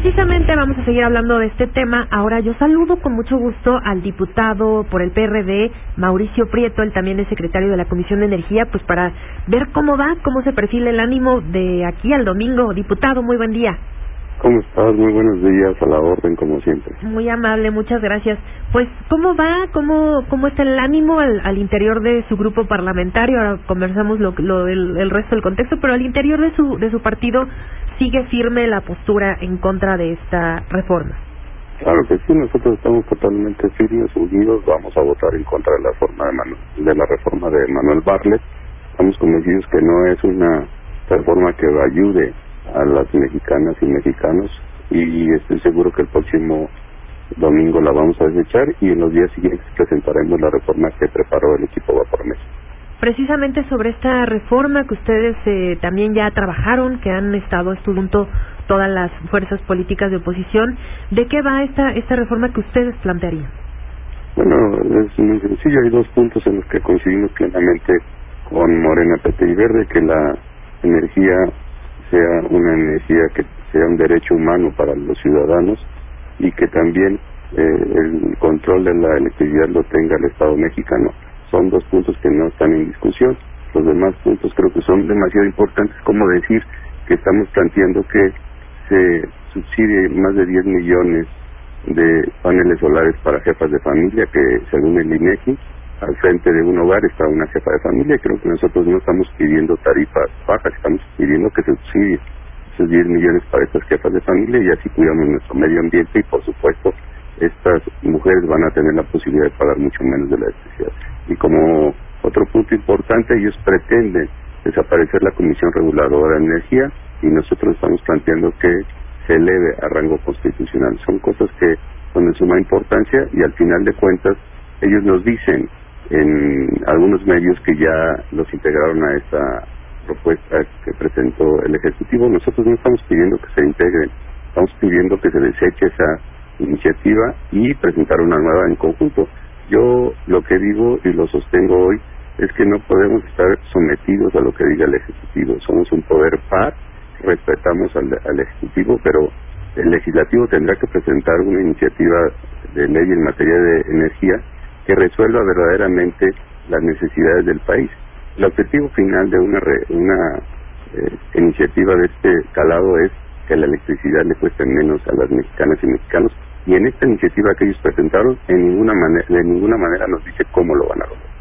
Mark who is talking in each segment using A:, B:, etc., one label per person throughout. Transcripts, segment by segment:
A: precisamente vamos a seguir hablando de este tema. Ahora yo saludo con mucho gusto al diputado por el PRD, Mauricio Prieto, él también es secretario de la Comisión de Energía, pues para ver cómo va, cómo se perfila el ánimo de aquí al domingo. Diputado, muy buen día.
B: ¿Cómo estás? Muy buenos días, a la orden como siempre.
A: Muy amable, muchas gracias. Pues, ¿cómo va? ¿Cómo está el ánimo al interior de su grupo parlamentario? Ahora conversamos el resto del contexto, pero al interior de su partido sigue firme la postura en contra de esta reforma.
B: Claro que sí, nosotros estamos totalmente firmes, unidos, vamos a votar en contra de la reforma de Manuel Bartlett. Estamos convencidos que no es una reforma que ayude a las mexicanas y mexicanos, y estoy seguro que el próximo domingo la vamos a desechar y en los días siguientes presentaremos la reforma que preparó el equipo Vapor México.
A: Precisamente sobre esta reforma que ustedes también ya trabajaron, que han estado estudiando todas las fuerzas políticas de oposición, ¿de qué va esta reforma que ustedes plantearían?
B: Bueno, es muy sencillo, hay dos puntos en los que coincidimos plenamente con Morena, PT y Verde, que la energía sea una energía que sea un derecho humano para los ciudadanos y que también el control de la electricidad lo tenga el Estado mexicano. Son dos puntos que no están en discusión. Los demás puntos creo que son demasiado importantes, como decir que estamos planteando que se subsidie más de 10 millones de paneles solares para jefas de familia, que según el INEGI, al frente de un hogar está una jefa de familia. Creo que nosotros no estamos pidiendo tarifas bajas, estamos pidiendo que se subsidie esos 10 millones para estas jefas de familia y así cuidamos nuestro medio ambiente y por supuesto estas mujeres van a tener la posibilidad de pagar mucho menos de la electricidad. Y como otro punto importante, ellos pretenden desaparecer la Comisión Reguladora de Energía y nosotros estamos planteando que se eleve a rango constitucional. Son cosas que son de suma importancia y al final de cuentas ellos nos dicen en algunos medios que ya los integraron a esta propuesta que presentó el Ejecutivo. Nosotros no estamos pidiendo que se integren, estamos pidiendo que se deseche esa iniciativa y presentar una nueva en conjunto. Yo lo que digo y lo sostengo hoy es que no podemos estar sometidos a lo que diga el Ejecutivo. Somos un poder par, respetamos al Ejecutivo, pero el Legislativo tendrá que presentar una iniciativa de ley en materia de energía que resuelva verdaderamente las necesidades del país. El objetivo final de una iniciativa de este calado es que la electricidad le cueste menos a las mexicanas y mexicanos, y en esta iniciativa que ellos presentaron de ninguna manera nos dice cómo lo van a lograr.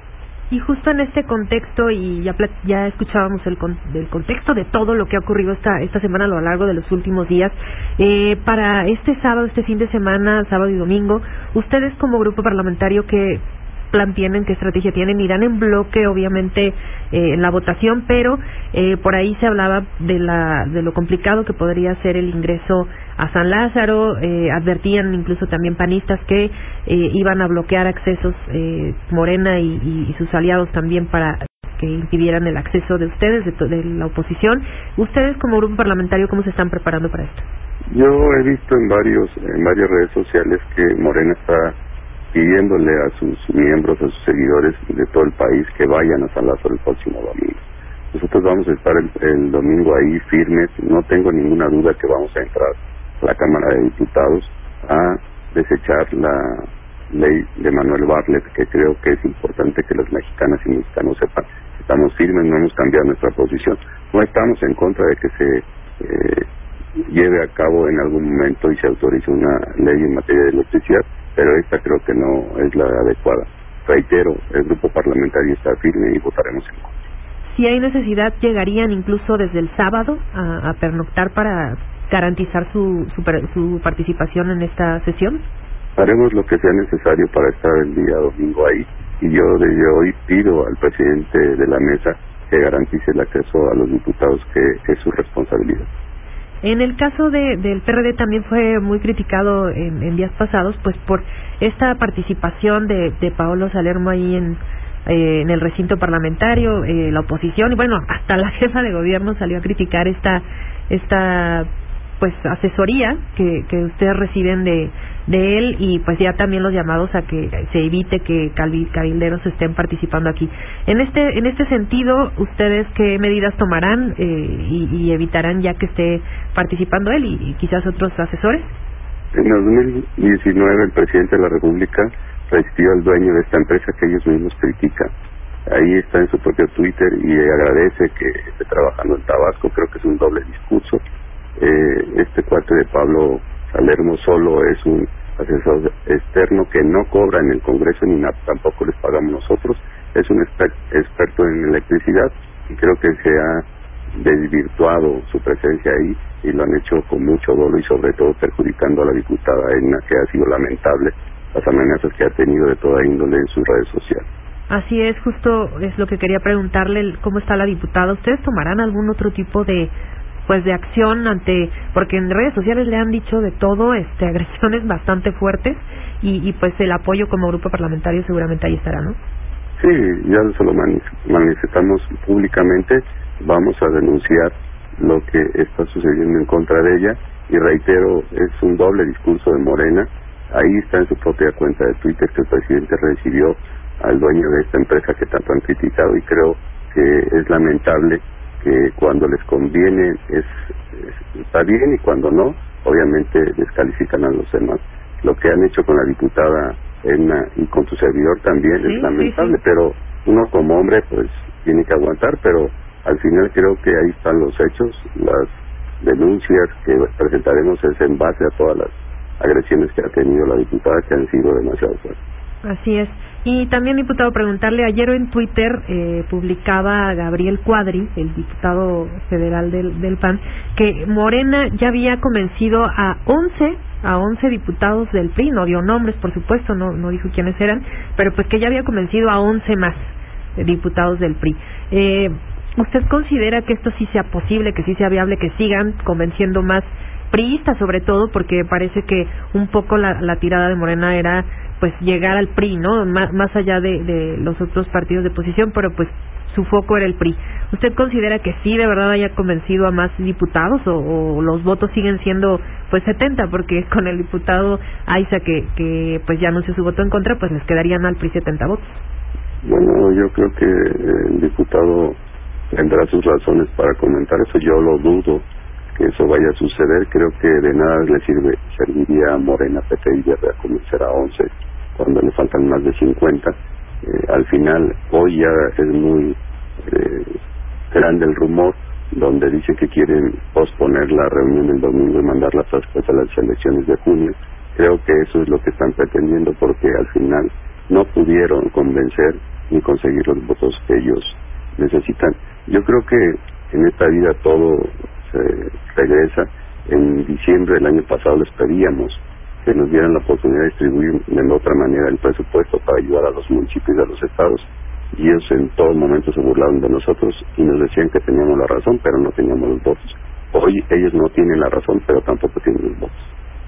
A: Y justo en este contexto, y ya escuchábamos el contexto de todo lo que ha ocurrido esta semana a lo largo de los últimos días, para este sábado, este fin de semana, sábado y domingo, ustedes como grupo parlamentario, ¿qué plan tienen, qué estrategia tienen? Irán en bloque, obviamente, en la votación, pero por ahí se hablaba de lo complicado que podría ser el ingreso a San Lázaro. Advertían incluso también panistas que iban a bloquear accesos Morena y sus aliados también para que impidieran el acceso de ustedes, de la oposición. Ustedes como grupo parlamentario, ¿cómo se están preparando para esto?
B: Yo he visto en varias redes sociales que Morena está pidiéndole a sus miembros, a sus seguidores de todo el país que vayan a San Lázaro el próximo domingo. Nosotros vamos a estar el domingo ahí firmes, no tengo ninguna duda que vamos a entrar a la Cámara de Diputados a desechar la ley de Manuel Bartlett, que creo que es importante que las mexicanas y mexicanos sepan que estamos firmes, no hemos cambiado nuestra posición, no estamos en contra de que se lleve a cabo en algún momento y se autorice una ley en materia de electricidad, pero esta creo que no es la adecuada. Reitero, el grupo parlamentario está firme y votaremos en contra.
A: Si hay necesidad, ¿llegarían incluso desde el sábado a pernoctar para garantizar su participación en esta sesión?
B: Haremos lo que sea necesario para estar el día domingo ahí, y yo desde hoy pido al presidente de la mesa que garantice el acceso a los diputados, que es su responsabilidad.
A: En el caso del PRD también fue muy criticado en días pasados, pues por esta participación de Paolo Salermo ahí en el recinto parlamentario, la oposición, y bueno, hasta la jefa de gobierno salió a criticar esta pues asesoría que ustedes reciben de de él, y pues ya también los llamados a que se evite que cabilderos estén participando aquí. En este sentido, ¿ustedes qué medidas tomarán y evitarán ya que esté participando él y quizás otros asesores?
B: En 2019 el presidente de la República recibió al dueño de esta empresa que ellos mismos critican. Ahí está en su propio Twitter y agradece que esté trabajando en Tabasco. Creo que es un doble discurso. Este cuate de Pablo Salermo solo es un asesor externo que no cobra en el Congreso ni tampoco les pagamos nosotros. Es un experto en electricidad y creo que se ha desvirtuado su presencia ahí y lo han hecho con mucho dolo y sobre todo perjudicando a la diputada Edna, que ha sido lamentable las amenazas que ha tenido de toda índole en sus redes sociales.
A: Así es, justo es lo que quería preguntarle, ¿cómo está la diputada? ¿Ustedes tomarán algún otro tipo de acción porque en redes sociales le han dicho de todo, agresiones bastante fuertes y pues el apoyo como grupo parlamentario seguramente ahí estará, ¿no?
B: Sí, ya se lo manifestamos públicamente, vamos a denunciar lo que está sucediendo en contra de ella y reitero, es un doble discurso de Morena. Ahí está en su propia cuenta de Twitter que el presidente recibió al dueño de esta empresa que tanto han criticado y creo que es lamentable que cuando les conviene está bien y cuando no, obviamente descalifican a los demás. Lo que han hecho con la diputada Edna y con su servidor también es lamentable, pero uno como hombre pues tiene que aguantar, pero al final creo que ahí están los hechos, las denuncias que presentaremos es en base a todas las agresiones que ha tenido la diputada que han sido demasiado fuertes.
A: Así es. Y también, diputado, preguntarle, ayer en Twitter publicaba Gabriel Cuadri, el diputado federal del PAN, que Morena ya había convencido a 11 diputados del PRI, no dio nombres, por supuesto, no dijo quiénes eran, pero pues que ya había convencido a 11 más diputados del PRI. ¿Usted considera que esto sí sea posible, que sí sea viable, que sigan convenciendo más priistas, sobre todo porque parece que un poco la tirada de Morena era pues llegar al PRI, ¿no? Más allá de los otros partidos de oposición, pero pues su foco era el PRI. ¿Usted considera que sí de verdad haya convencido a más diputados o los votos siguen siendo pues 70? Porque con el diputado Aiza que pues ya anunció su voto en contra, pues les quedarían al PRI 70 votos.
B: Bueno, yo creo que el diputado tendrá sus razones para comentar eso. Yo lo dudo que eso vaya a suceder. Creo que de nada le serviría a Morena, PT y Verde a convencer a 11 cuando le faltan más de 50. Al final, hoy ya es muy grande el rumor donde dice que quieren posponer la reunión el domingo y mandarla después a las elecciones de junio. Creo que eso es lo que están pretendiendo porque al final no pudieron convencer ni conseguir los votos que ellos necesitan. Yo creo que en esta vida todo se regresa. En diciembre del año pasado les pedíamos que nos dieran la oportunidad de distribuir de otra manera el presupuesto para ayudar a los municipios y a los estados, y ellos en todo momento se burlaron de nosotros y nos decían que teníamos la razón, pero no teníamos los votos. Hoy ellos no tienen la razón, pero tampoco tienen los votos.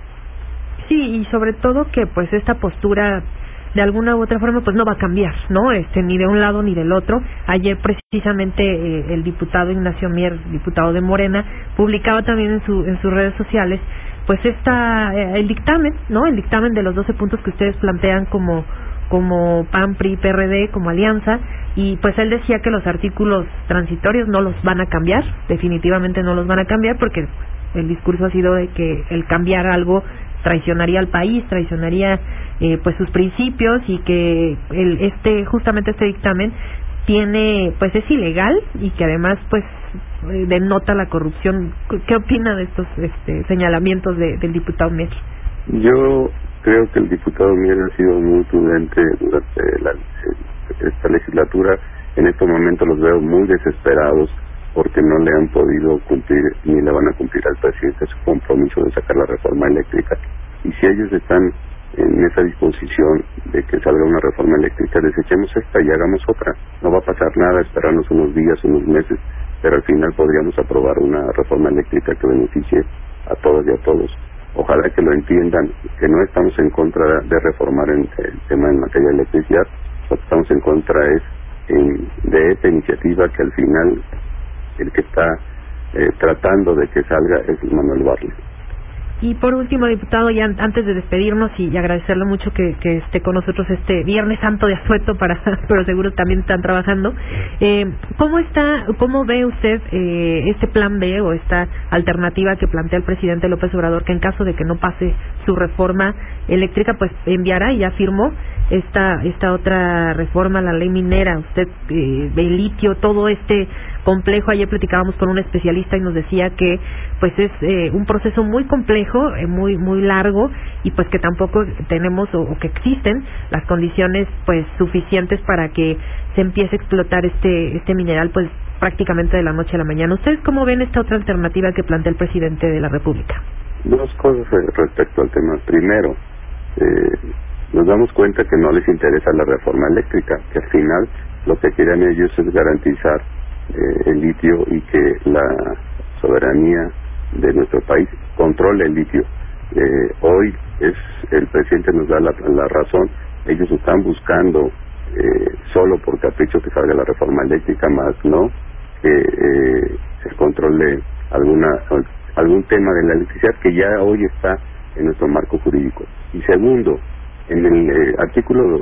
A: Sí, y sobre todo que pues esta postura de alguna u otra forma pues no va a cambiar, ¿no? Ni de un lado ni del otro. Ayer precisamente el diputado Ignacio Mier, diputado de Morena, publicaba también en sus redes sociales pues el dictamen, ¿no? El dictamen de los 12 puntos que ustedes plantean como PAN, PRI, PRD, como alianza, y pues él decía que los artículos transitorios no los van a cambiar, definitivamente no los van a cambiar, porque el discurso ha sido de que el cambiar algo traicionaría al país, traicionaría pues sus principios, y que justamente este dictamen pues es ilegal y que además pues denota la corrupción. ¿Qué opina de estos señalamientos del diputado Mier?
B: Yo creo que el diputado Mier ha sido muy prudente durante esta legislatura. En estos momentos los veo muy desesperados porque no le han podido cumplir ni le van a cumplir al presidente su compromiso de sacar la reforma eléctrica. Y si ellos están en esa disposición de que salga una reforma eléctrica, desechemos esta y hagamos otra. No va a pasar nada, esperarnos unos días, unos meses, pero al final podríamos aprobar una reforma eléctrica que beneficie a todos y a todos. Ojalá que lo entiendan, que no estamos en contra de reformar el tema en materia de electricidad. Lo que estamos en contra es de esta iniciativa, que al final el que está tratando de que salga es Manuel Bartlett.
A: Y por último, diputado, ya antes de despedirnos y agradecerle mucho que esté con nosotros este Viernes Santo de asueto, pero seguro también están trabajando. ¿Cómo ve usted este plan B o esta alternativa que plantea el presidente López Obrador, que en caso de que no pase su reforma eléctrica, pues enviará y ya firmó esta otra reforma, la ley minera, usted el litio, todo este complejo? Ayer platicábamos con un especialista y nos decía que pues es un proceso muy complejo, muy largo, y pues que tampoco tenemos o que existen las condiciones pues suficientes para que se empiece a explotar este mineral pues prácticamente de la noche a la mañana. ¿Ustedes cómo ven esta otra alternativa que plantea el presidente de la República?
B: Dos cosas respecto al tema. Primero, nos damos cuenta que no les interesa la reforma eléctrica, que al final lo que quieren ellos es garantizar el litio y que la soberanía de nuestro país controle el litio. Hoy el presidente nos da la razón. Ellos están buscando solo por capricho que salga la reforma eléctrica, más no que se controle algún tema de la electricidad que ya hoy está en nuestro marco jurídico. Y segundo, en el artículo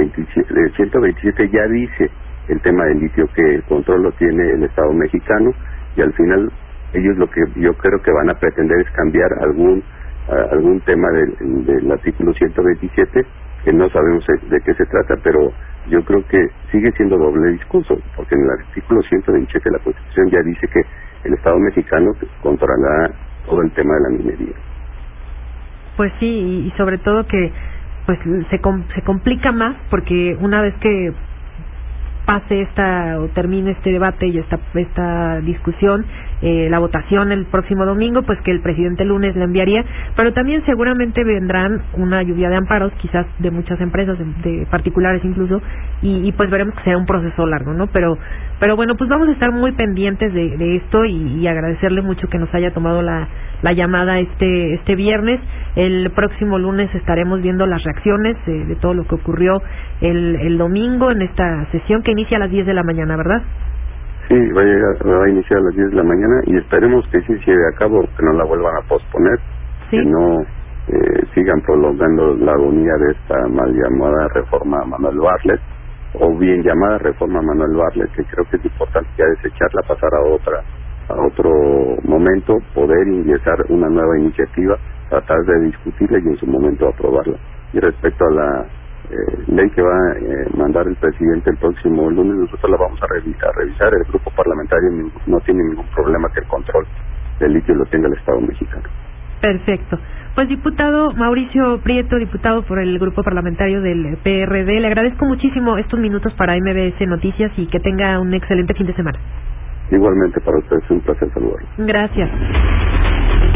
B: 127 ya dice el tema del litio, que el control lo tiene el Estado mexicano, y al final ellos lo que yo creo que van a pretender es cambiar algún tema del artículo 127, que no sabemos de qué se trata, pero yo creo que sigue siendo doble discurso, porque en el artículo 127 de la Constitución ya dice que el Estado mexicano controlará todo el tema de la minería.
A: Pues sí, y sobre todo que pues se complica más, porque una vez que pase o termine este debate y esta discusión, la votación el próximo domingo, pues que el presidente el lunes la enviaría, pero también seguramente vendrán una lluvia de amparos, quizás de muchas empresas, de particulares incluso, y pues veremos que será un proceso largo, ¿no? Pero bueno, pues vamos a estar muy pendientes de esto y agradecerle mucho que nos haya tomado la llamada este viernes. El próximo lunes estaremos viendo las reacciones de todo lo que ocurrió el domingo en esta sesión que inicia a las 10 de la mañana, ¿verdad?
B: Sí, va a iniciar a las 10 de la mañana y esperemos que sí se lleve a cabo, que no la vuelvan a posponer, ¿sí? Que no sigan prolongando la agonía de esta mal llamada reforma Manuel Bartlett, o bien llamada reforma Manuel Bartlett, que creo que es importante ya desecharla, pasar a otro momento, poder ingresar una nueva iniciativa, tratar de discutirla y en su momento aprobarla. Y respecto a la ley que va a mandar el presidente el próximo lunes, nosotros la vamos a revisar. El grupo parlamentario no tiene ningún problema que el control del litio lo tenga el Estado mexicano.
A: Perfecto. Pues diputado Mauricio Prieto, diputado por el grupo parlamentario del PRD, le agradezco muchísimo estos minutos para MBS Noticias y que tenga un excelente fin de semana.
B: Igualmente para ustedes, un placer saludarlos.
A: Gracias.